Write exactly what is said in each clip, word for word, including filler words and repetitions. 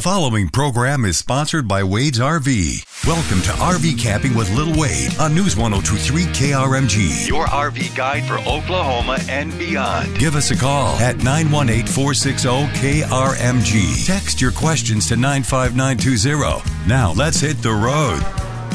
following program is sponsored by Wade's R V. Welcome to R V Camping with Lil Wade on News one oh two point three K R M G. Your R V guide for Oklahoma and beyond. Give us a call at nine one eight, four six zero, K R M G. Text your questions to nine five nine two zero. Now let's hit the road.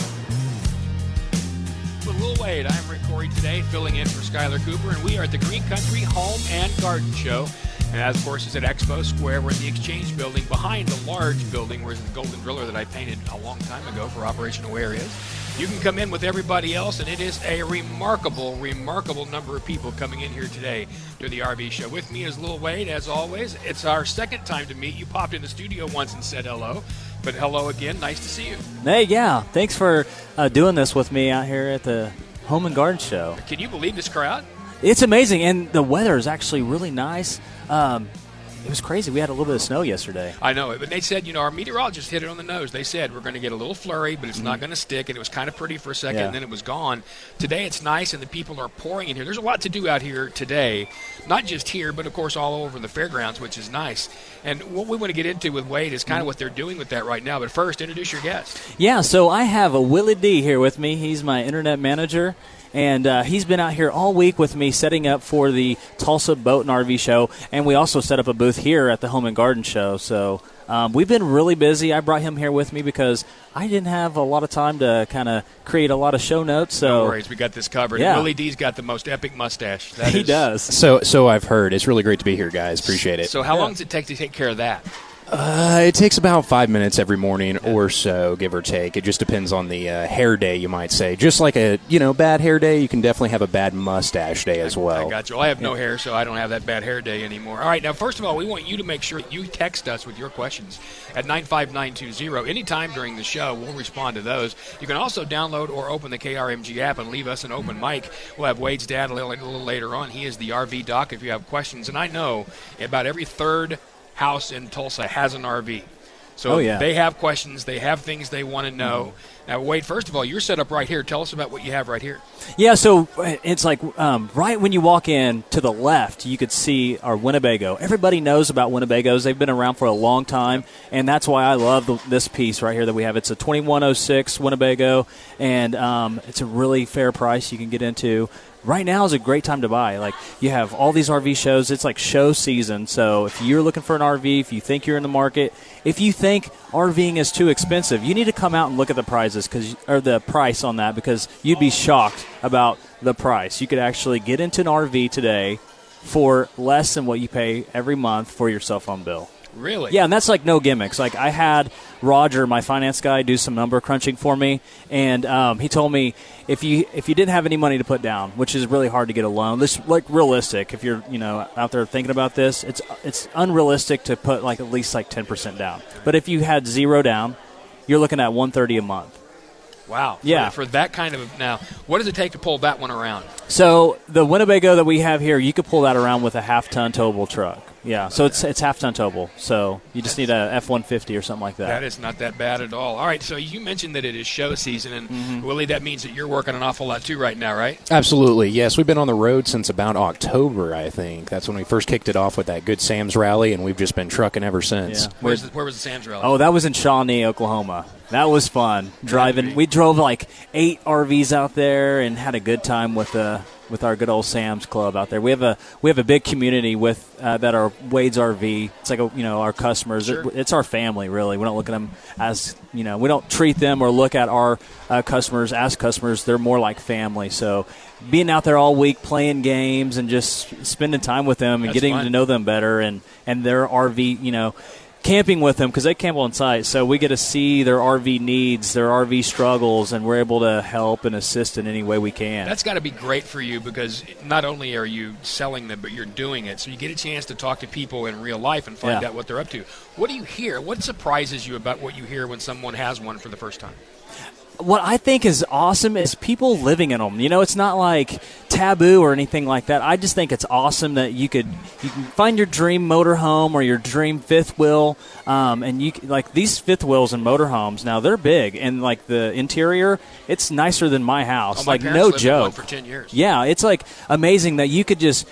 With Lil Wade, I'm Rick Corey today, filling in for Skylar Cooper, and we are at the Green Country Home and Garden Show. And as, of course, is at Expo Square. We're in the Exchange Building behind the large building where the Golden Driller that I painted a long time ago for Operation Aware is. You can come in with everybody else, and it is a remarkable, remarkable number of people coming in here today to the R V show. With me is Lil Wade, as always. It's our second time to meet. You popped in the studio once and said hello, but hello again. Nice to see you. Hey, yeah. Thanks for uh, doing this with me out here at the Home and Garden Show. Can you believe this crowd? It's amazing, and the weather is actually really nice. Um, it was crazy. We had a little bit of snow yesterday. I know, but they said, you know, our meteorologist hit it on the nose. They said we're going to get a little flurry, but it's mm-hmm. not going to stick, and it was kind of pretty for a second, yeah. and then it was gone. Today it's nice, and the people are pouring in here. There's a lot to do out here today, not just here, but, of course, all over the fairgrounds, which is nice. And what we want to get into with Wade is kind of what they're doing with that right now. But first, introduce your guest. Yeah, so I have a Willie D here with me. He's my internet manager. And uh, he's been out here all week with me setting up for the Tulsa Boat and R V Show. And we also set up a booth here at the Home and Garden Show. So um, we've been really busy. I brought him here with me because I didn't have a lot of time to kind of create a lot of show notes. So no worries. We got this covered. Yeah. Willie D's got the most epic mustache. That he is. does. So, so I've heard. It's really great to be here, guys. Appreciate it. So how yeah. long does it take to take care of that? Uh, it takes about five minutes every morning or so, give or take. It just depends on the uh, hair day, you might say. Just like a you know bad hair day, you can definitely have a bad mustache day as well. I got you. Well, I have no hair, so I don't have that bad hair day anymore. All right, now, first of all, we want you to make sure you text us with your questions at nine five nine two zero. Anytime during the show, we'll respond to those. You can also download or open the K R M G app and leave us an open mic. We'll have Wade's dad a little, a little later on. He is the R V doc if you have questions. And I know about every third house in Tulsa has an R V. So oh, yeah. they have questions. They have things they want to know. Mm-hmm. Now, Wade, first of all, you're set up right here. Tell us about what you have right here. Yeah, so it's like um, right when you walk in to the left, you could see our Winnebago. Everybody knows about Winnebagos. They've been around for a long time, and that's why I love the, this piece right here that we have. It's a twenty-one oh six Winnebago, and um, it's a really fair price you can get into. Right now is a great time to buy. Like, you have all these R V shows. It's like show season. So if you're looking for an R V, if you think you're in the market, if you think RVing is too expensive, you need to come out and look at the prices because or the price on that because you'd be shocked about the price. You could actually get into an R V today for less than what you pay every month for your cell phone bill. Really? Yeah, and that's like no gimmicks. Like I had Roger, my finance guy, do some number crunching for me, and um, he told me if you if you didn't have any money to put down, which is really hard to get a loan, this like realistic. If you're you know out there thinking about this, it's it's unrealistic to put like at least like ten percent down. But if you had zero down, you're looking at one thirty a month. Wow. Yeah. For, for that kind of – now, what does it take to pull that one around? So the Winnebago that we have here, you could pull that around with a half-ton towable truck. Yeah, so it's it's half-ton towable. So you just need a F one fifty or something like that. That is not that bad at all. All right, so you mentioned that it is show season, and, mm-hmm. Willie, that means that you're working an awful lot too right now, right? Absolutely, yes. We've been on the road since about October, I think. That's when we first kicked it off with that Good Sam's rally, and we've just been trucking ever since. Yeah. Where's the, where was the Sam's rally? Oh, that was in Shawnee, Oklahoma. That was fun. Driving, we drove like eight R Vs out there and had a good time with the with our good old Sam's Club out there. We have a we have a big community with uh, that are Wade's R V. It's like a, you know our customers. Sure. It, it's our family really. We don't look at them as you know we don't treat them or look at our uh, customers as customers. They're more like family. So being out there all week playing games and just spending time with them and That's getting fun. to know them better and and their R V you know. camping with them because they camp on site, so we get to see their R V needs, their R V struggles, and we're able to help and assist in any way we can. That's got to be great for you because not only are you selling them, but you're doing it, so you get a chance to talk to people in real life and find yeah. out what they're up to. What do you hear? What surprises you about what you hear when someone has one for the first time? What I think is awesome is people living in them. You know, it's not like taboo or anything like that. I just think it's awesome that you could you can find your dream motorhome or your dream fifth wheel, um, and you like these fifth wheels and motorhomes. Now they're big, and like the interior, it's nicer than my house. Oh, my like parents no lived in one joke. for ten years. Yeah, it's like amazing that you could just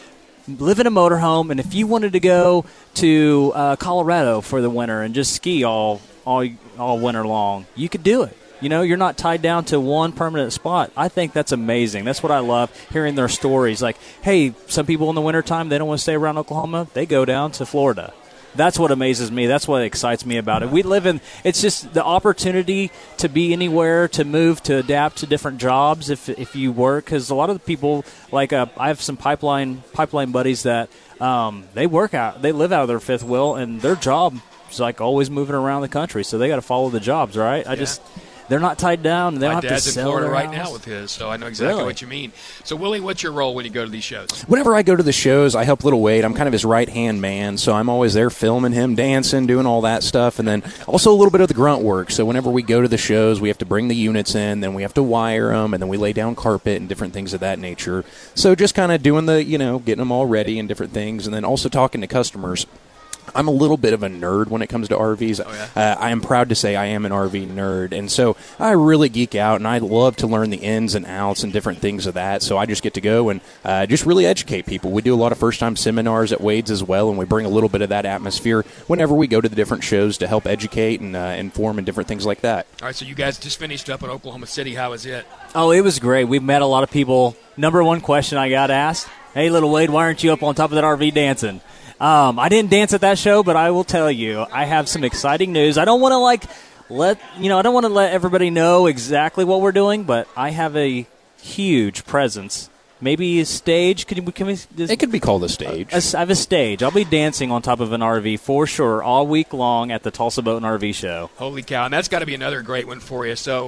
live in a motorhome, and if you wanted to go to uh, Colorado for the winter and just ski all all all winter long, you could do it. You know, you're not tied down to one permanent spot. I think that's amazing. That's what I love, hearing their stories. Like, hey, some people in the wintertime, they don't want to stay around Oklahoma. They go down to Florida. That's what amazes me. That's what excites me about it. We live in – it's just the opportunity to be anywhere, to move, to adapt to different jobs if if you work. Because a lot of the people – like uh, I have some pipeline pipeline buddies that um, they work out – they live out of their fifth wheel, and their job is like always moving around the country. So they got to follow the jobs, right? I yeah. just – they're not tied down. They My don't have dad's to in sell Florida their right house. now with his, so I know exactly Really? what you mean. So, Willie, what's your role when you go to these shows? Whenever I go to the shows, I help Little Wade. I'm kind of his right-hand man, so I'm always there filming him, dancing, doing all that stuff, and then also a little bit of the grunt work. So whenever we go to the shows, we have to bring the units in, then we have to wire them, and then we lay down carpet and different things of that nature. So just kind of doing the, you know, getting them all ready and different things, and then also talking to customers. I'm a little bit of a nerd when it comes to R Vs. Oh, yeah? uh, I am proud to say I am an R V nerd, and so I really geek out, and I love to learn the ins and outs and different things of that, so I just get to go and uh, just really educate people. We do a lot of first-time seminars at Wade's as well, and we bring a little bit of that atmosphere whenever we go to the different shows to help educate and uh, inform and different things like that. All right, so you guys just finished up in Oklahoma City. How was it? Oh, it was great. We've met a lot of people. Number one question I got asked, hey, Little Wade, why aren't you up on top of that R V dancing? Um, I didn't dance at that show, but I will tell you, I have some exciting news. I don't want to, like, let, you know, I don't want to let everybody know exactly what we're doing, but I have a huge presence. Maybe a stage. Can we, can we, this, It could be called a stage. a, I have a stage. I'll be dancing on top of an R V for sure all week long at the Tulsa Boat and R V show. Holy cow. And that's got to be another great one for you. So,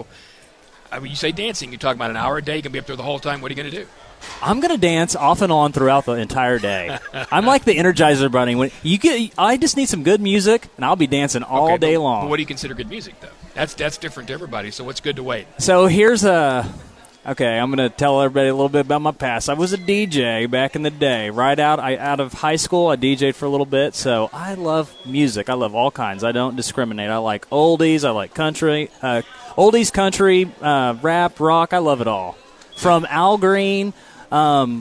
I mean, you say dancing. You're talking about an hour a day. You can be up there the whole time. What are you going to do? I'm gonna dance off and on throughout the entire day. I'm like the Energizer Bunny. When you get, I just need some good music, and I'll be dancing all Okay, day but, long. But what do you consider good music, though? That's that's different to everybody. So what's good to Wade? So here's a. Okay, I'm gonna tell everybody a little bit about my past. I was a D J back in the day. Right out, I out of high school, I D J'd for a little bit. So I love music. I love all kinds. I don't discriminate. I like oldies. I like country, uh, oldies, country, uh, rap, rock. I love it all. From Al Green um,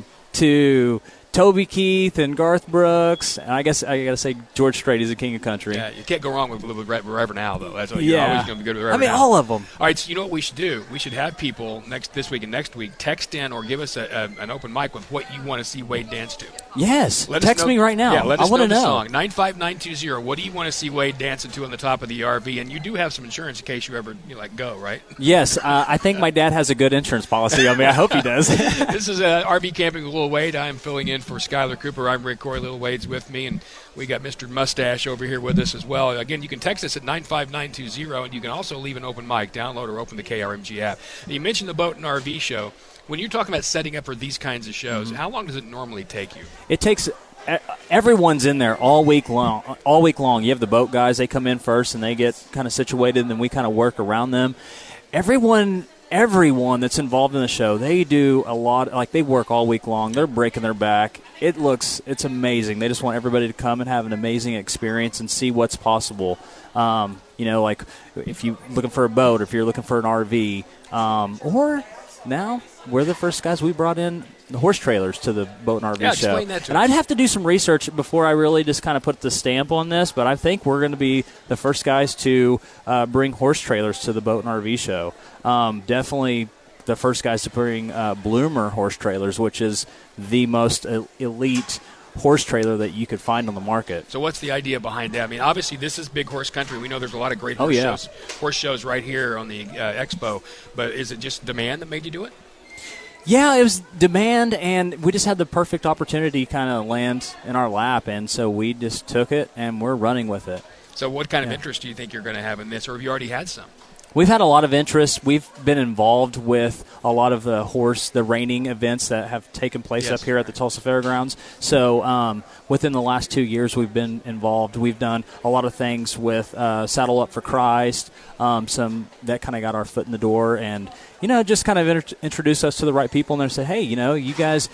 to Toby Keith and Garth Brooks, and I guess I got to say George Strait is the king of country. Yeah, you can't go wrong with, with Reverend Al, though. That's what Yeah. you're always going to be good with I Reverend mean, Al. all of them. All right, so you know what we should do? We should have people next this week and next week text in or give us a, a, an open mic with what you want to see Wade dance to. Yes, Let us text know- me right now. Yeah, let I us want to know the know. song. nine five nine two zero. What do you want to see Wade dancing to on the top of the R V? And you do have some insurance in case you ever you like go, right? Yes, uh, I think my dad has a good insurance policy on me. I hope he does. This is uh, R V Camping with Lil Wade. I'm filling in for Skylar Cooper. I'm Rick Corey. Lil Wade's with me, and we got Mister Mustache over here with us as well. Again, you can text us at nine five nine two zero, and you can also leave an open mic. Download or open the K R M G app. And you mentioned the Boat and R V show. When you're talking about setting up for these kinds of shows, Mm-hmm. how long does it normally take you? It takes e- everyone's in there all week long. All week long, you have the boat guys. They come in first and they get kind of situated, and then we kind of work around them. Everyone, everyone that's involved in the show, they do a lot. Like they work all week long. They're breaking their back. It looks, it's amazing. They just want everybody to come and have an amazing experience and see what's possible. Um, you know, like if you're looking for a boat, or if you're looking for an R V, um, or now we're the first guys we brought in the horse trailers to the Boat and R V Yeah, show. explain that to and us. I'd have to do some research before I really just kind of put the stamp on this, but I think we're going to be the first guys to uh, bring horse trailers to the Boat and R V show. Um, definitely the first guys to bring uh, Bloomer horse trailers, which is the most el- elite horse trailer that you could find on the market. So what's the idea behind that? I mean, obviously this is big horse country. We know there's a lot of great Oh, horse yeah. shows, horse shows right here on the uh, expo. But is it just demand that made you do it? Yeah, it was demand, and we just had the perfect opportunity kind of land in our lap, and so we just took it, and we're running with it. So what kind of Yeah. interest do you think you're going to have in this, or have you already had some? We've had a lot of interest. We've been involved with a lot of the horse, the reining events that have taken place Yes. up here at the Tulsa Fairgrounds. So um, within the last two years, we've been involved. We've done a lot of things with uh, Saddle Up for Christ, um, some that kind of got our foot in the door, and you know, just kind of inter- introduced us to the right people, and they said, hey, you know, you guys.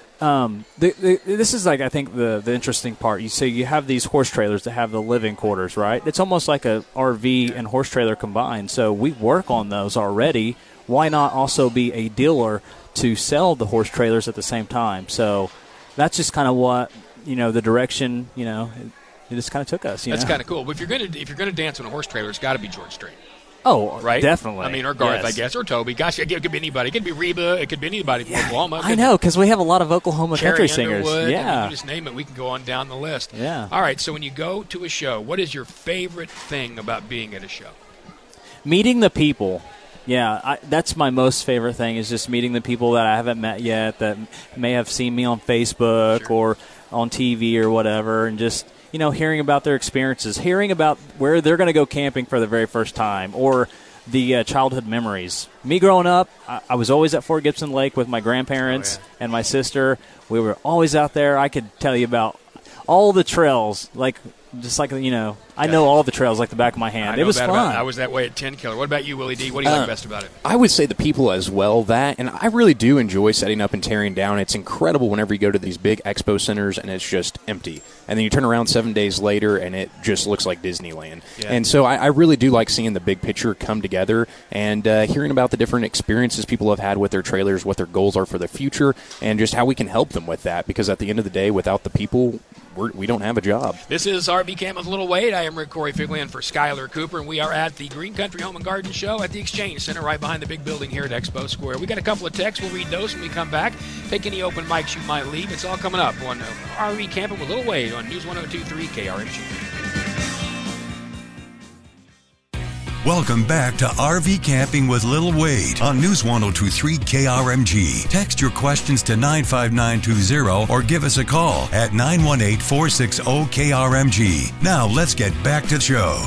Um, the, the, this is like I think the the interesting part. You say you have these horse trailers that have the living quarters, right? It's almost like a R V and horse trailer combined. So we work on those already. Why not also be a dealer to sell the horse trailers at the same time? So that's just kind of what, you know, the direction, you know, it, it just kind of took us. You That's know? kind of cool. But if you're going to if you're going to dance on a horse trailer, it's got to be George Strait. Oh, right? Definitely. I mean, or Garth, yes. I guess, or Toby. Gosh, it could be anybody. It could be Reba. It could be anybody from Yeah, Oklahoma. I know, because we have a lot of Oklahoma Carrie country singers. Underwood, Yeah. I mean, you just name it. We can go on down the list. Yeah. All right, so when you go to a show, what is your favorite thing about being at a show? Meeting the people. Yeah, I, that's my most favorite thing is just meeting the people that I haven't met yet that may have seen me on Facebook Sure. or on T V or whatever, and just, you know, hearing about their experiences, hearing about where they're going to go camping for the very first time, or the uh, childhood memories. Me growing up, I, I was always at Fort Gibson Lake with my grandparents Oh, yeah. and my sister. We were always out there. I could tell you about all the trails, like just like, you know, I know all the trails like the back of my hand. I It know was that fun. About, I was that way at Ten Killer. What about you, Willie D? What do you Uh, like best about it? I would say the people as well. That, and I really do enjoy setting up and tearing down. It's incredible whenever you go to these big expo centers and it's just empty, and then you turn around seven days later and it just looks like Disneyland. Yeah. And so I, I really do like seeing the big picture come together and uh, hearing about the different experiences people have had with their trailers, what their goals are for the future, and just how we can help them with that. Because at the end of the day, without the people, we're, we don't have a job. This is R V Camp with Little Wade. I am Rick Corey Figley for Skylar Cooper, and we are at the Green Country Home and Garden Show at the Exchange Center right behind the big building here at Expo Square. We got a couple of texts. We'll read those when we come back. Take any open mics you might leave. It's all coming up on uh, R V Camping with Little Wade on News one oh two point three K R M G. Welcome back to R V Camping with Lil Wade on News one oh two point three K R M G. Text your questions to nine five nine two zero or give us a call at nine one eight, four six zero, K R M G. Now let's get back to the show.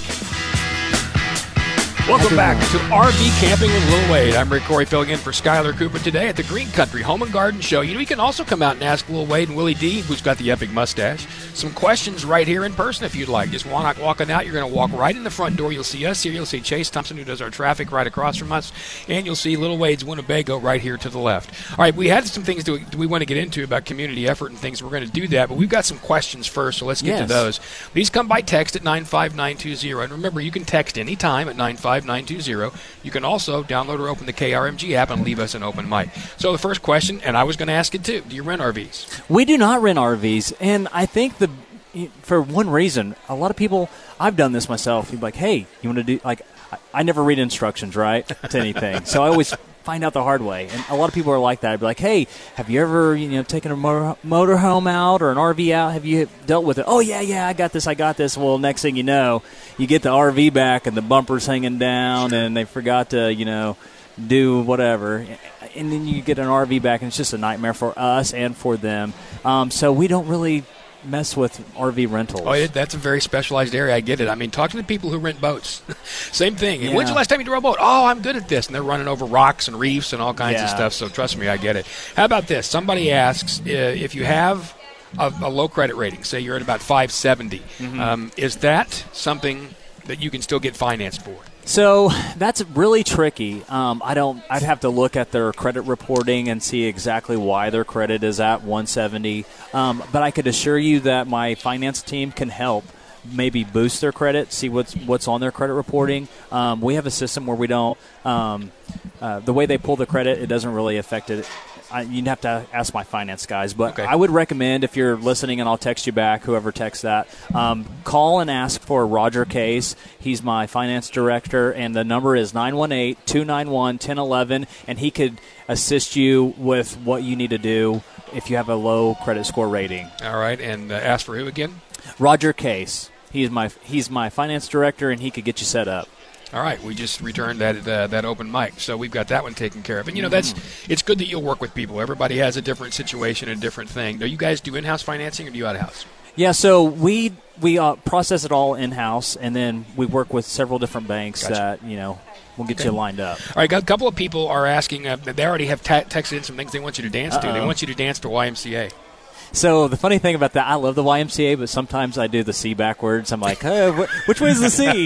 Welcome back to R V Camping with Lil Wade. I'm Rick Corey filling in for Skylar Cooper today at the Green Country Home and Garden Show. You know, you can also come out and ask Lil Wade and Willie D, who's got the epic mustache, some questions right here in person if you'd like. Just walk, walking out, you're going to walk right in the front door. You'll see us here. You'll see Chase Thompson, who does our traffic, right across from us. And you'll see Lil Wade's Winnebago right here to the left. All right, we had some things that we want to get into about community effort and things. We're going to do that, but we've got some questions first, so let's get Yes. to those. These come by text at nine five nine two zero. And remember, you can text anytime at nine five nine two zero. You can also download or open the K R M G app and leave us an open mic. So the first question, and I was going to ask it too, do you rent R Vs? We do not rent R Vs, and I think the for one reason, a lot of people, I've done this myself, you're like, hey, you want to do, like, I, I never read instructions, right, to anything, so I always find out the hard way, and a lot of people are like that. I'd be like, hey, have you ever, you know, taken a motor, motor home out or an R V out? Have you dealt with it? Oh, yeah, yeah, I got this, I got this. Well, next thing you know, you get the R V back and the bumper's hanging down, Sure. and they forgot to, you know, do whatever, and then you get an R V back, and it's just a nightmare for us and for them. Um, so we don't really mess with R V rentals. Oh, it, that's a very specialized area. I get it. I mean, talking to people who rent boats, same thing. Yeah. When's the last time you drove a boat? Oh, I'm good at this. And they're running over rocks and reefs and all kinds of Yeah. stuff. So trust me, I get it. How about this? Somebody asks uh, if you have a, a low credit rating, say you're at about five seventy, Mm-hmm. um, is that something that you can still get financed for? So that's really tricky. Um, I don't. I'd have to look at their credit reporting and see exactly why their credit is at one seventy. Um, but I could assure you that my finance team can help maybe boost their credit, see what's what's on their credit reporting. Um, we have a system where we don't. Um, uh, the way they pull the credit, it doesn't really affect it. I, you'd have to ask my finance guys, but Okay. I would recommend, if you're listening, and I'll text you back, whoever texts that, um, call and ask for Roger Case. He's my finance director, and the number is nine one eight, two nine one, one oh one one, and he could assist you with what you need to do if you have a low credit score rating. All right, and uh, ask for who again? Roger Case. He's my he's my finance director, and he could get you set up. All right, we just returned that uh, that open mic, so we've got that one taken care of. And you know, that's it's good that you'll work with people. Everybody has a different situation, a different thing. Do you guys do in-house financing or do you out-of-house? Yeah, so we we uh, process it all in house, and then we work with several different banks Gotcha. that you know will get Okay. you lined up. All right, got a couple of people are asking. Uh, they already have ta- texted in some things they want you to dance to. They Uh-oh. want you to dance to Y M C A. So the funny thing about that, I love the Y M C A, but sometimes I do the C backwards. I'm like, hey, wh- which way is the C?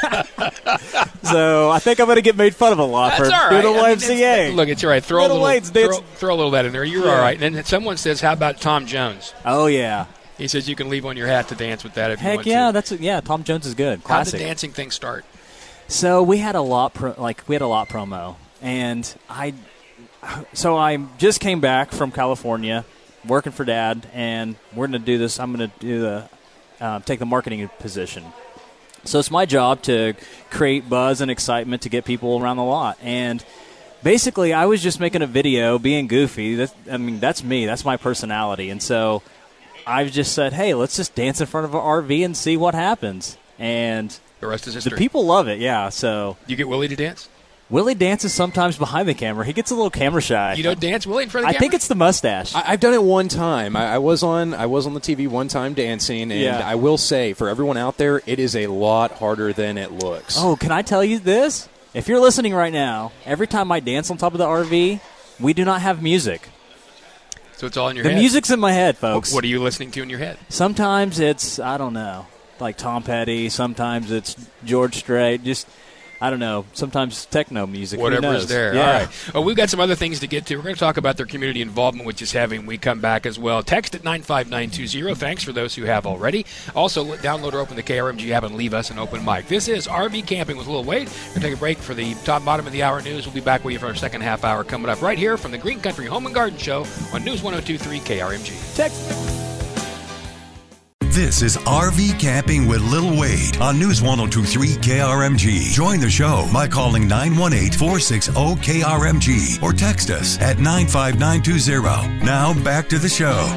So I think I'm going to get made fun of a lot That's for all doing right. the I Y mean, M C it's- A. Look, it's all right. Throw a Little little, Wade's throw, dance- throw a little of that in there. You're Yeah. all right. And then someone says, "How about Tom Jones?" Oh yeah, He says you can leave on your hat to dance with that if you heck want yeah, to. that's yeah. Tom Jones is good, How did classic. the dancing thing start? So we had a lot, pro- like we had a lot promo, and I, so I just came back from California, working for Dad, and we're going to do this. I'm going to do the uh, take the marketing position. So it's my job to create buzz and excitement to get people around the lot. And basically, I was just making a video, being goofy. That, I mean, that's me. That's my personality. And so I've just said, hey, let's just dance in front of an R V and see what happens. And the rest is history. The people love it, yeah. So you get Willie to dance? Willie dances sometimes behind the camera. He gets a little camera shy. You don't dance, Willie, in front of the I camera? think it's the mustache. I, I've done it one time. I, I was on I was on the T V one time dancing, and Yeah. I will say, for everyone out there, it is a lot harder than it looks. Oh, can I tell you this? If you're listening right now, every time I dance on top of the R V, we do not have music. So it's all in your The head? music's in my head, folks. What are you listening to in your head? Sometimes it's, I don't know, like Tom Petty. Sometimes it's George Strait. Just, I don't know. Sometimes techno music. Who Whatever's knows? there. Yeah. All right. Well, we've got some other things to get to. We're going to talk about their community involvement, which is having we come back as well. Text at nine five nine two zero. Thanks for those who have already. Also, download or open the K R M G app and leave us an open mic. This is R V Camping with Lil Wade. We're going to take a break for the top bottom of the hour news. We'll be back with you for our second half hour coming up right here from the Green Country Home and Garden Show on News one oh two point three K R M G. Text. This is R V Camping with Lil Wade on News one oh two point three K R M G. Join the show by calling nine one eight, four six zero, K R M G or text us at nine five nine two zero. Now back to the show.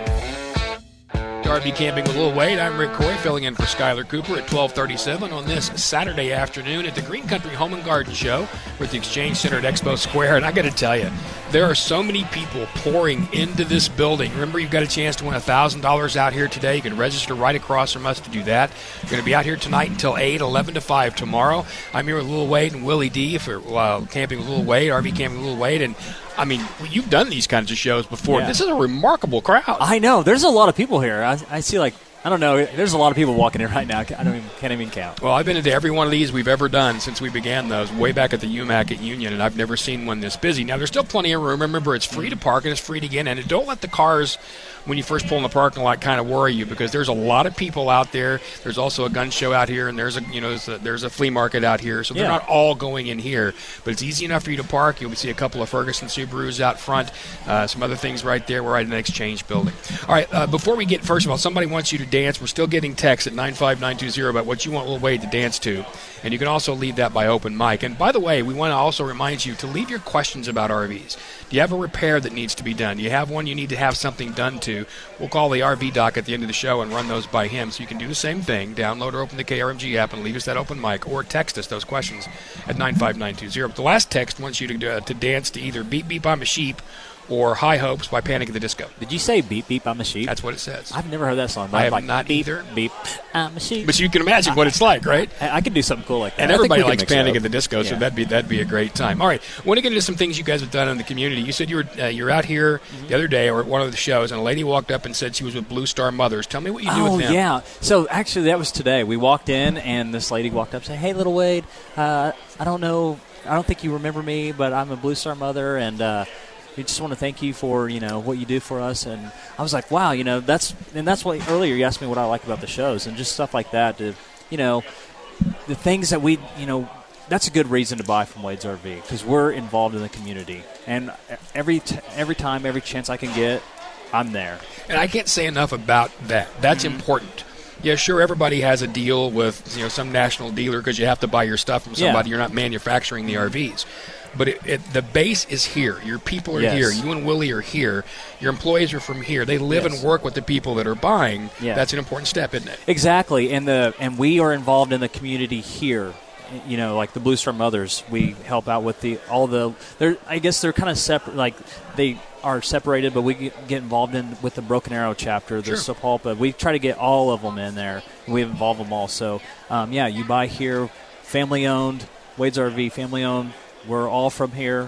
R V Camping with Lil Wade. I'm Rick Coy, filling in for Skylar Cooper at twelve thirty-seven on this Saturday afternoon at the Green Country Home and Garden Show. We're at the Exchange Center at Expo Square, and I got to tell you, there are so many people pouring into this building. Remember, you've got a chance to win one thousand dollars out here today. You can register right across from us to do that. We're going to be out here tonight until eight, eleven to five tomorrow. I'm here with Lil Wade and Willie D for uh, Camping with Lil Wade, R V Camping with Lil Wade, and I mean, you've done these kinds of shows before. Yeah. This is a remarkable crowd. I know. There's a lot of people here. I, I see, like, I don't know. There's a lot of people walking in right now. I don't even, can't even count. Well, I've been into every one of these we've ever done since we began those way back at the U M A C at Union, and I've never seen one this busy. Now, there's still plenty of room. Remember, it's free to park and it's free to get in. And don't let the cars, when you first pull in the parking lot, kind of worry you, because there's a lot of people out there. There's also a gun show out here, and there's a you know there's a, there's a flea market out here, so they're Yeah. not all going in here. But it's easy enough for you to park. You'll see a couple of Ferguson Subarus out front, uh, some other things right there. We're right in the Exchange building. All right, uh, before we get, first of all, somebody wants you to dance. We're still getting text at nine five nine two zero about what you want Lil Wade to dance to, and you can also leave that by open mic. And by the way, we want to also remind you to leave your questions about R Vs. Do you have a repair that needs to be done? Do you have one you need to have something done to? We'll call the R V doc at the end of the show and run those by him. So you can do the same thing. Download or open the K R M G app and leave us that open mic, or text us those questions at nine five nine two zero. But the last text wants you to, uh, to dance to either Beep Beep I'm a Sheep or High Hopes by Panic at the Disco. Did you say beep, beep, I'm a sheep? That's what it says. I've never heard that song. but I I'm have like, not beep, either. Beep, I'm a sheep. But you can imagine what it's like, right? I, I could do something cool like that. And I think everybody we can likes mix it Panic up. at the Disco, so Yeah. that'd be that'd be a great time. All right, I want to get into some things you guys have done in the community. You said you were uh, you were out here the other day or at one of the shows, and a lady walked up and said she was with Blue Star Mothers. Tell me what you do Oh, with them. yeah. So, actually, that was today. We walked in, and this lady walked up and said, hey, little Wade, uh, I don't know, I don't think you remember me, but I'm a Blue Star Mother, and uh, we just want to thank you for, you know, what you do for us. And I was like, wow, you know, that's, and that's what, earlier you asked me what I like about the shows, and just stuff like that, to, you know, the things that we, you know, that's a good reason to buy from Wade's R V, because we're involved in the community. And every t- every time, every chance I can get, I'm there. And I can't say enough about that. That's Mm-hmm. important. Yeah, sure, everybody has a deal with you know some national dealer because you have to buy your stuff from somebody. Yeah. You're not manufacturing the R Vs. But it, it, the base is here. Your people are Yes. here. You and Willie are here. Your employees are from here. They live Yes. and work with the people that are buying. Yeah. That's an important step, isn't it? Exactly, and the and we are involved in the community here. You know, like the Blue Star Mothers, we help out with the all the. They're I guess they're kind of separate. Like they are separated, but we get get involved in with the Broken Arrow chapter, the Sure. Sapulpa. We try to get all of them in there. We involve them all. So um, yeah, you buy here, family owned. Wade's R V, family owned. We're all from here.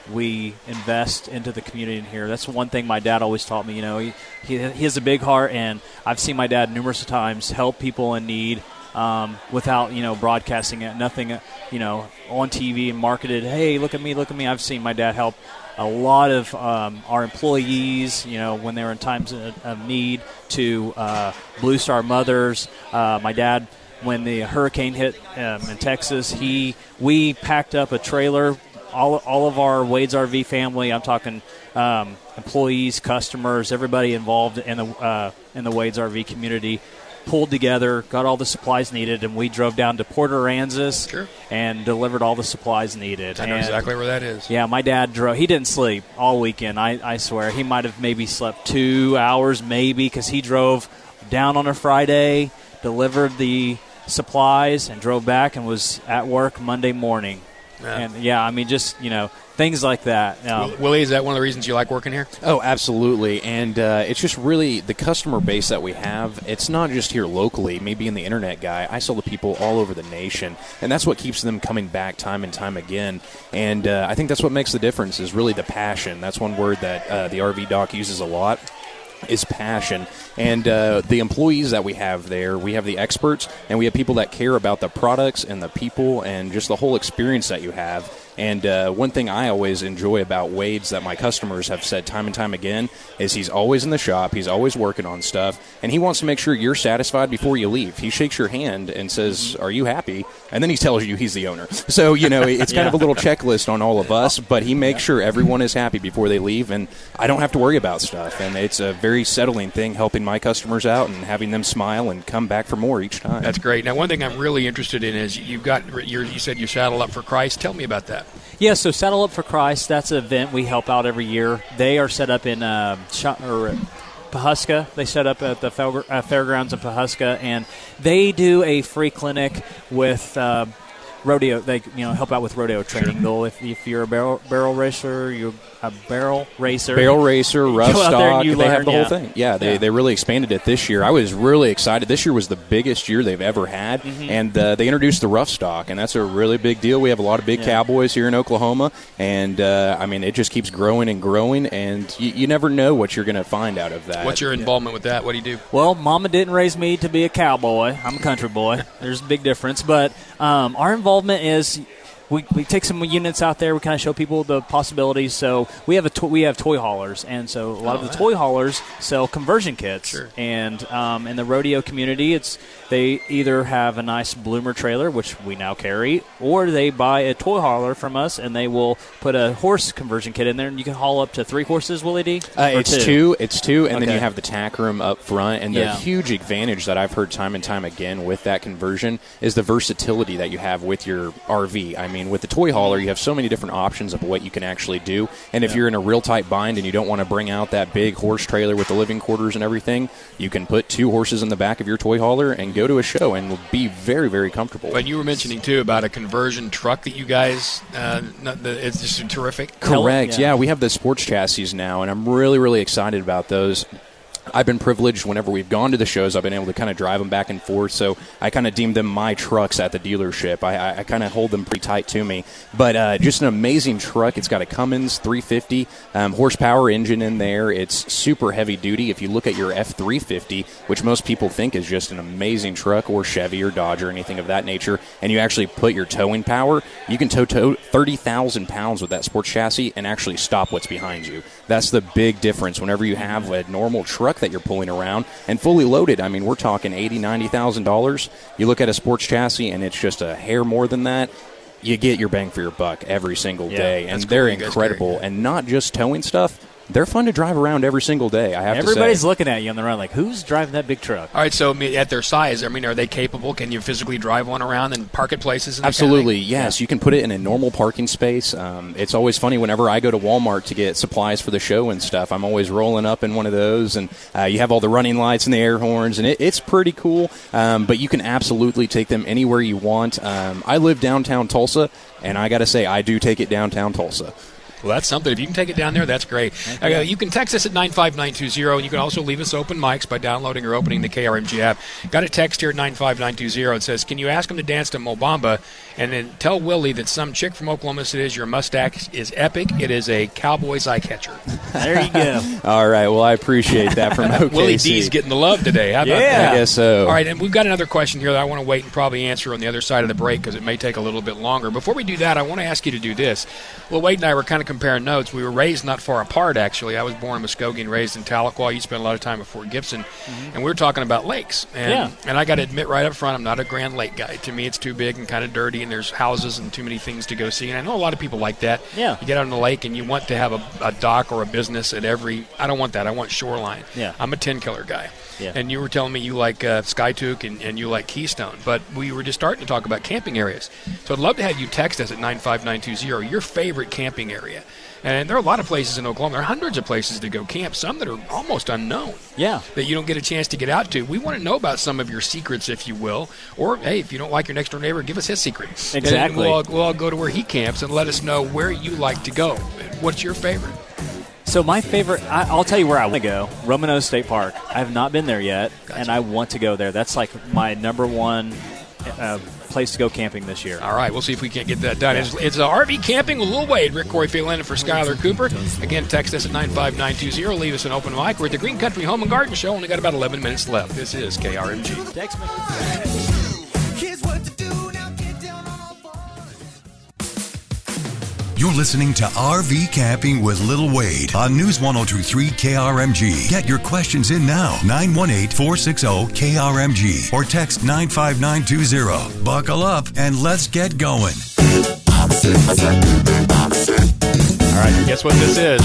We invest into the community in here. That's one thing my dad always taught me. You know, he, he, he has a big heart, and I've seen my dad numerous times help people in need um, without, you know, broadcasting it. Nothing, uh, you know, on T V and marketed, hey, look at me, look at me. I've seen my dad help a lot of um, our employees, you know, when they were in times of, of need, to uh, Blue Star Mothers. Uh, my dad, when the hurricane hit um, in Texas, he we packed up a trailer. All, all of our Wade's R V family, I'm talking um, employees, customers, everybody involved in the uh, in the Wade's R V community pulled together, got all the supplies needed, and we drove down to Port Aransas sure. and delivered all the supplies needed. I know and, exactly where that is. Yeah, my dad drove. He didn't sleep all weekend, I, I swear. He might have maybe slept two hours, maybe, because he drove down on a Friday, delivered the supplies, and drove back and was at work Monday morning. Yeah. And, yeah, I mean, just, you know, things like that. Um, Willie, is that one of the reasons you like working here? Oh, absolutely. And uh, it's just really the customer base that we have. It's not just here locally, me being the internet guy. I sell to people all over the nation, and that's what keeps them coming back time and time again. And uh, I think that's what makes the difference is really the passion. That's one word that uh, the R V doc uses a lot. Is passion. And uh, the employees that we have there, we have the experts, and we have people that care about the products and the people and just the whole experience that you have. And uh, one thing I always enjoy about Wade's that my customers have said time and time again is he's always in the shop, he's always working on stuff, and he wants to make sure you're satisfied before you leave. He shakes your hand and says, are you happy? And then he tells you he's the owner. So, you know, it's kind yeah. of a little checklist on all of us, but he makes sure everyone is happy before they leave, and I don't have to worry about stuff. And it's a very settling thing helping my customers out and having them smile and come back for more each time. That's great. Now, one thing I'm really interested in is you've got, you're, you said you saddle up for Christ. Tell me about that. Yeah, so Saddle Up for Christ, that's an event we help out every year. They are set up in uh, or Pawhuska. They set up at the fair, uh, fairgrounds in Pawhuska, and they do a free clinic with uh, rodeo. They you know help out with rodeo training. Sure. They'll, if, if you're a barrel, barrel racer, you're a barrel racer. Barrel racer, rough stock, they learn, have the yeah. whole thing. Yeah, they, yeah. they really expanded it this year. I was really excited. This year was the biggest year they've ever had, mm-hmm. and uh, they introduced the rough stock, and that's a really big deal. We have a lot of big yeah. cowboys here in Oklahoma, and, uh, I mean, it just keeps growing and growing, and you, you never know what you're going to find out of that. What's your involvement yeah. with that? What do you do? Well, Mama didn't raise me to be a cowboy. I'm a country boy. There's a big difference, but um, our involvement is – We, we take some units out there. We kind of show people the possibilities. So we have a to- we have toy haulers, and so a lot oh, of the toy haulers sell conversion kits. Sure. And um, in the rodeo community, it's they either have a nice bloomer trailer, which we now carry, or they buy a toy hauler from us, and they will put a horse conversion kit in there, and you can haul up to three horses. Willie D? Uh, it's two? two. It's two, and okay. then you have the tack room up front. And the yeah. huge advantage that I've heard time and time again with that conversion is the versatility that you have with your R V. I mean, with the toy hauler, you have so many different options of what you can actually do. And if yeah. you're in a real tight bind and you don't want to bring out that big horse trailer with the living quarters and everything, you can put two horses in the back of your toy hauler and go to a show and be very, very comfortable. But you were mentioning, too, about a conversion truck that you guys, uh, it's just terrific. Correct. Yeah. yeah, we have the sports chassis now, and I'm really, really excited about those. I've been privileged whenever we've gone to the shows, I've been able to kind of drive them back and forth, so I kind of deem them my trucks at the dealership. I, I, I kind of hold them pretty tight to me. But uh, just an amazing truck. It's got a Cummins three fifty um, horsepower engine in there. It's super heavy duty. If you look at your F three fifty, which most people think is just an amazing truck, or Chevy or Dodge or anything of that nature, and you actually put your towing power, you can tow, tow thirty thousand pounds with that sports chassis and actually stop what's behind you. That's the big difference whenever you have a normal truck that you're pulling around and fully loaded. I mean, we're talking eighty thousand dollars, ninety thousand dollars. You look at a sports chassis and it's just a hair more than that. You get your bang for your buck every single yeah, day, and they're cool. incredible. And not just towing stuff. They're fun to drive around every single day, I have Everybody's to say. Everybody's looking at you on the road like, who's driving that big truck? All right, so at their size, I mean, are they capable? Can you physically drive one around and park at places? And Absolutely, kind of yes. Yeah. You can put it in a normal parking space. Um, it's always funny whenever I go to Walmart to get supplies for the show and stuff. I'm always rolling up in one of those, and uh, you have all the running lights and the air horns, and it, it's pretty cool. Um, but you can absolutely take them anywhere you want. Um, I live downtown Tulsa, and I got to say, I do take it downtown Tulsa. Well, that's something. If you can take it down there, that's great. Okay. Uh, you can text us at nine five nine two zero, and you can also leave us open mics by downloading or opening the K R M G app. Got a text here at nine five nine two zero. It says, can you ask him to dance to Mo Bamba and then tell Willie that some chick from Oklahoma says your mustache is epic. It is a cowboy's eye catcher. There you go. All right. Well, I appreciate that from O K C. Willie D's getting the love today. How about yeah. that? I guess so. All right, and we've got another question here that I want to wait and probably answer on the other side of the break because it may take a little bit longer. Before we do that, I want to ask you to do this. Well, Wade and I were kind of comparing notes. We were raised not far apart, actually. I was born in Muskogee and raised in Tahlequah. You spent a lot of time at Fort Gibson. Mm-hmm. And we were talking about lakes. And, yeah. and I got to admit right up front, I'm not a Grand Lake guy. To me, it's too big and kind of dirty, and there's houses and too many things to go see. And I know a lot of people like that. Yeah. You get out on the lake, and you want to have a, a dock or a business at every – I don't want that. I want shoreline. Yeah. I'm a tin-killer guy. Yeah. And you were telling me you like uh, Skytook and, and you like Keystone. But we were just starting to talk about camping areas. So I'd love to have you text us at nine five nine two zero your favorite camping area. And there are a lot of places in Oklahoma. There are hundreds of places to go camp, some that are almost unknown. Yeah. That you don't get a chance to get out to. We want to know about some of your secrets, if you will. Or, hey, if you don't like your next-door neighbor, give us his secret. Exactly. And we'll all, we'll all go to where he camps and let us know where you like to go. What's your favorite? So my favorite, I, I'll tell you where I want to go, Romano State Park. I have not been there yet, Gotcha. and I want to go there. That's like my number one uh, place to go camping this year. All right, we'll see if we can't get that done. It's, it's a R V Camping with Lil Wade. Rick Corey filling in for Skylar Cooper. Again, text us at nine five nine two zero. Leave us an open mic. We're at the Green Country Home and Garden Show. Only got about eleven minutes left. This is K R M G. Text me. You're listening to R V Camping with Lil Wade on News one oh two point three K R M G. Get your questions in now, nine one eight, four six zero, K R M G, or text nine five nine two zero. Buckle up and let's get going. All right, guess what this is?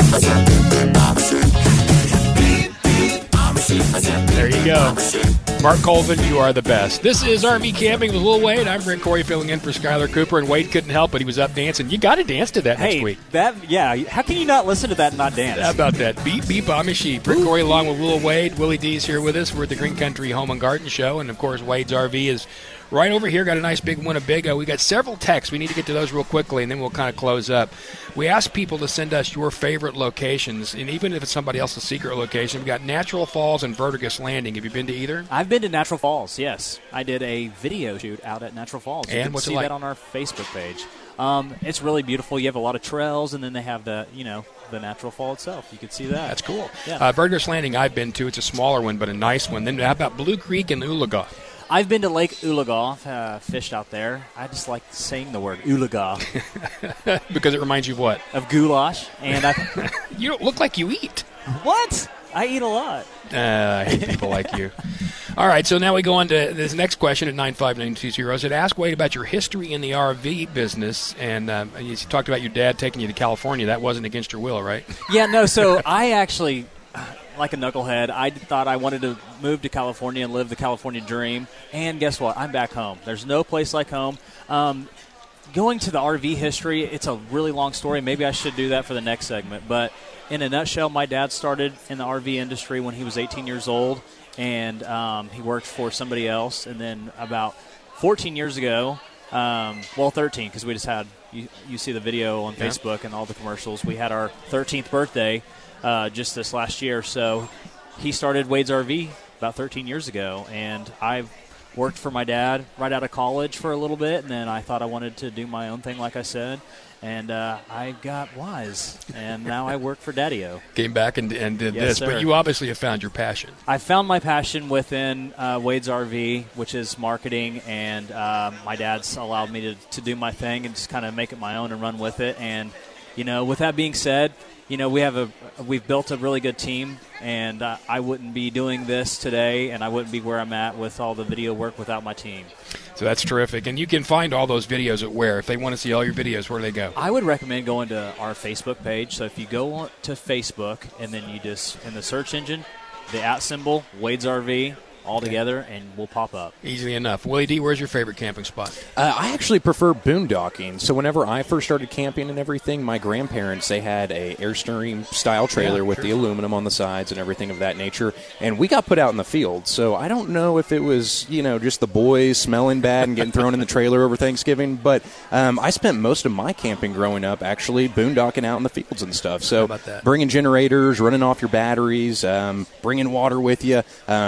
There you go. Mark Colvin, you are the best. This is R V Camping with Lil Wade. I'm Rick Corey filling in for Skylar Cooper, and Wade couldn't help it. He was up dancing. You got to dance to that Hey, next week. that yeah. How can you not listen to that and not dance? How about that? Beep, beep, I'm a sheep. Rick Corey along with Lil Wade. Willie D's here with us. We're at the Green Country Home and Garden Show, and, of course, Wade's R V is right over here. Got a nice big Winnebago. We got several texts. We need to get to those real quickly, and then we'll kind of close up. We asked people to send us your favorite locations, and even if it's somebody else's secret location, we got Natural Falls and Vertigus Landing. Have you been to either? I've been to Natural Falls, yes. I did a video shoot out at Natural Falls. You And can what's it see like? that on our Facebook page. Um, it's really beautiful. You have a lot of trails, and then they have the, you know, the Natural Fall itself. You can see that. That's cool. Yeah. Uh, Vertigus Landing I've been to. It's a smaller one, but a nice one. Then how about Blue Creek and Oologah? I've been to Lake Oologah, uh, fished out there. I just like saying the word Oologah Because it reminds you of what? of goulash. And I, You don't look like you eat. what? I eat a lot. Uh, I hate people like you. All right, so now we go on to this next question at nine five nine two zero. Said, ask Wade about your history in the R V business. And um, you talked about your dad taking you to California. That wasn't against your will, right? Yeah, no, so I actually, like a knucklehead, I thought I wanted to move to California and live the California dream. And guess what? I'm back home. There's no place like home. Um, going to the R V history, it's a really long story. Maybe I should do that for the next segment. But in a nutshell, my dad started in the R V industry when he was eighteen years old, and um, he worked for somebody else. And then about fourteen years ago, um, well, thirteen, because we just had, you, you see the video on Yeah. Facebook and all the commercials. We had our thirteenth birthday uh, just this last year. So he started Wade's R V about thirteen years ago, and I've worked for my dad right out of college for a little bit, and then I thought I wanted to do my own thing, like I said, and uh, I got wise, and now I work for Daddy-O. Came back and, and did Yes, this. sir. But you obviously have found your passion. I found my passion within uh, Wade's R V, which is marketing, and um, my dad's allowed me to, to do my thing and just kind of make it my own and run with it. And, you know, with that being said, you know, we have a we've built a really good team, and uh, I wouldn't be doing this today, and I wouldn't be where I'm at with all the video work without my team. So that's terrific. And you can find all those videos at where? If they want to see all your videos, where do they go? I would recommend going to our Facebook page. So if you go on to Facebook and then you just, in the search engine, the at symbol, Wade's R V, all together, and we'll pop up. Easily enough. Willie D, where's your favorite camping spot? Uh, I actually prefer boondocking. So whenever I first started camping and everything, my grandparents, they had a Airstream style trailer Yeah, with sure. the aluminum on the sides and everything of that nature. And we got put out in the field. So I don't know if it was, you know, just the boys smelling bad and getting thrown in the trailer over Thanksgiving. But um, I spent most of my camping growing up actually boondocking out in the fields and stuff. So about that? bringing generators, running off your batteries, um, bringing water with you. Um,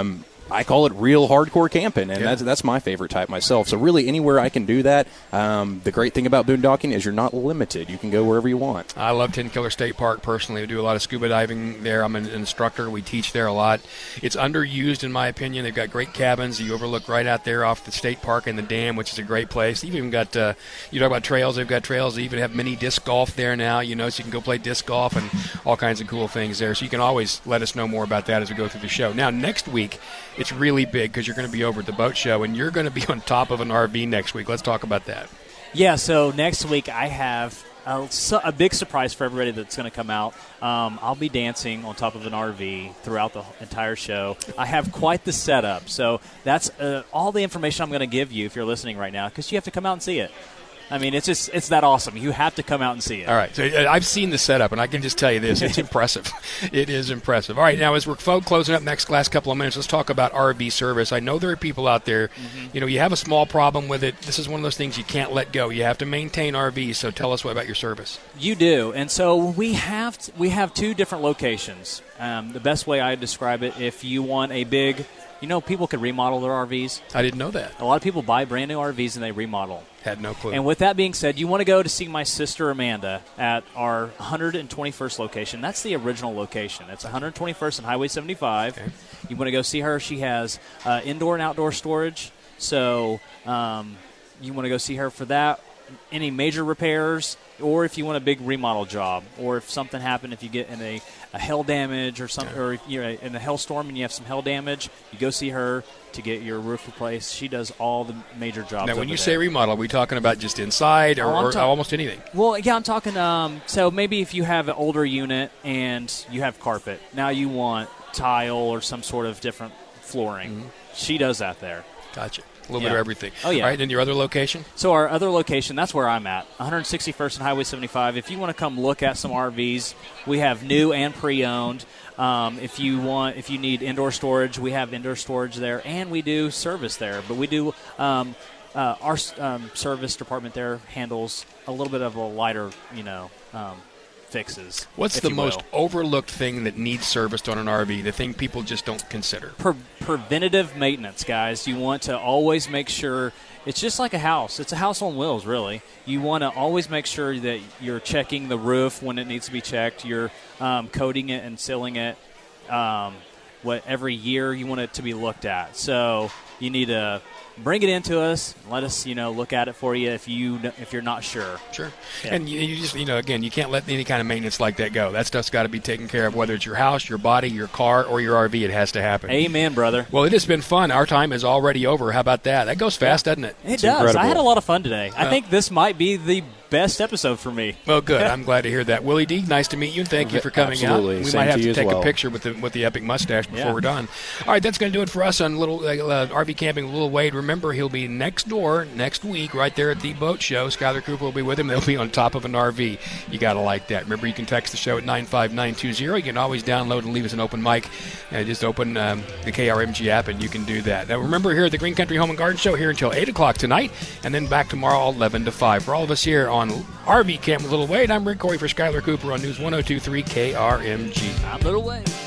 I call it real hardcore camping, and Yeah. that's that's my favorite type myself. So really, anywhere I can do that. Um, the great thing about boondocking is you're not limited. You can go wherever you want. I love Ten Killer State Park personally. I do a lot of scuba diving there. I'm an instructor. We teach there a lot. It's underused in my opinion. They've got great cabins. You overlook right out there off the state park and the dam, which is a great place. They've even got, uh, you talk about trails, they've got trails. They even have mini disc golf there now, you know, so you can go play disc golf and all kinds of cool things there. So you can always let us know more about that as we go through the show. Now, next week, it's really big because you're going to be over at the boat show, and you're going to be on top of an R V next week. Let's talk about that. Yeah, so next week I have a, a big surprise for everybody that's going to come out. Um, I'll be dancing on top of an R V throughout the entire show. I have quite the setup, so that's uh, all the information I'm going to give you if you're listening right now, because you have to come out and see it. I mean, it's just it's that awesome. You have to come out and see it. All right. So uh, I've seen the setup, and I can just tell you this. It's impressive. It is impressive. All right. Now, as we're closing up next last couple of minutes, let's talk about R V service. I know there are people out there, mm-hmm. you know, you have a small problem with it. This is one of those things you can't let go. You have to maintain R Vs. So tell us what about your service. You do. And so we have t- we have two different locations. Um, the best way I describe it, if you want a big, you know, people could remodel their R Vs. I didn't know that. A lot of people buy brand new R Vs and they remodel. Had no clue. And with that being said, you want to go to see my sister Amanda at our one hundred twenty-first location. That's the original location. It's one hundred twenty-first and Highway seventy-five. Okay. You want to go see her. She has uh, indoor and outdoor storage. So um, you want to go see her for that. Any major repairs, or if you want a big remodel job, or if something happened, if you get in a, a hail damage or something, or if you're in a hailstorm and you have some hail damage, you go see her to get your roof replaced. She does all the major jobs. Now, when you there. say remodel, are we talking about just inside or, Oh, I'm or ta- almost anything? Well, yeah, I'm talking. Um, so maybe if you have an older unit and you have carpet, now you want tile or some sort of different flooring. Mm-hmm. She does that there. Gotcha. A little Yeah. bit of everything. Oh, yeah. All right, then your other location? So our other location, that's where I'm at, one hundred sixty-first and Highway seventy-five. If you want to come look at some R Vs, we have new and pre-owned. Um, if you want, if you need indoor storage, we have indoor storage there, and we do service there. But we do um, uh, our um, service department there handles a little bit of a lighter, you know, um, fixes. What's if the you most will. overlooked thing that needs serviced on an R V, the thing people just don't consider? Pre- preventative maintenance, guys. You want to always make sure it's just like a house. It's a house on wheels, really. You want to always make sure that you're checking the roof when it needs to be checked. You're um, coating it and sealing it. Um, what every year you want it to be looked at. So you need to bring it into us. Let us, you know, look at it for you if you if you're not sure. Sure. Yeah. And you, you just, you know, again, you can't let any kind of maintenance like that go. That stuff's got to be taken care of, whether it's your house, your body, your car, or your R V. It has to happen. Amen, brother. Well, it has been fun. Our time is already over. How about that? That goes fast, doesn't it? It It's does. incredible. I had a lot of fun today. I Well- think this might be the best episode for me. Well, good. I'm glad to hear that. Willie D, nice to meet you, and thank you for coming Absolutely. out. We Same might have to to you as take a well. picture with the with the epic mustache before Yeah. we're done. All right, that's going to do it for us on Little uh, R V Camping with Little Wade. Remember, he'll be next door next week right there at the boat show. Skylar Cooper will be with him. They'll be on top of an R V. You got to like that. Remember, you can text the show at nine five nine two zero. You can always download and leave us an open mic. And just open um, the K R M G app, and you can do that. Now, remember, here at the Green Country Home and Garden Show, here until eight o'clock tonight, and then back tomorrow, eleven to five. For all of us here on R V Camp with Little Wade, I'm Rick Corey for Skylar Cooper on News one oh two point three K R M G. I'm Little Wade.